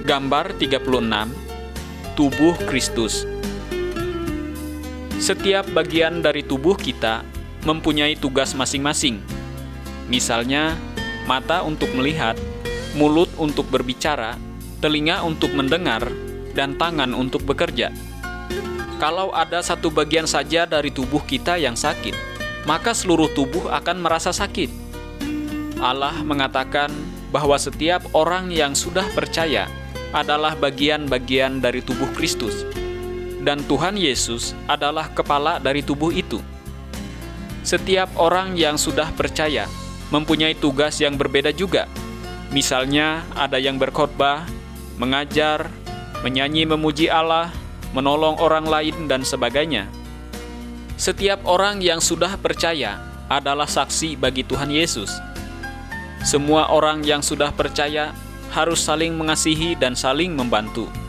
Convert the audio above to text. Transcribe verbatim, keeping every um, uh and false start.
Gambar tiga puluh enam. Tubuh Kristus. Setiap bagian dari tubuh kita mempunyai tugas masing-masing. Misalnya, mata untuk melihat, mulut untuk berbicara, telinga untuk mendengar, dan tangan untuk bekerja. Kalau ada satu bagian saja dari tubuh kita yang sakit, maka seluruh tubuh akan merasa sakit. Allah mengatakan bahwa setiap orang yang sudah percaya adalah bagian-bagian dari tubuh Kristus, dan Tuhan Yesus adalah kepala dari tubuh itu. Setiap orang yang sudah percaya mempunyai tugas yang berbeda juga. Misalnya, ada yang berkhotbah, mengajar, menyanyi memuji Allah, menolong orang lain, dan sebagainya. Setiap orang yang sudah percaya adalah saksi bagi Tuhan Yesus. Semua orang yang sudah percaya harus saling mengasihi dan saling membantu.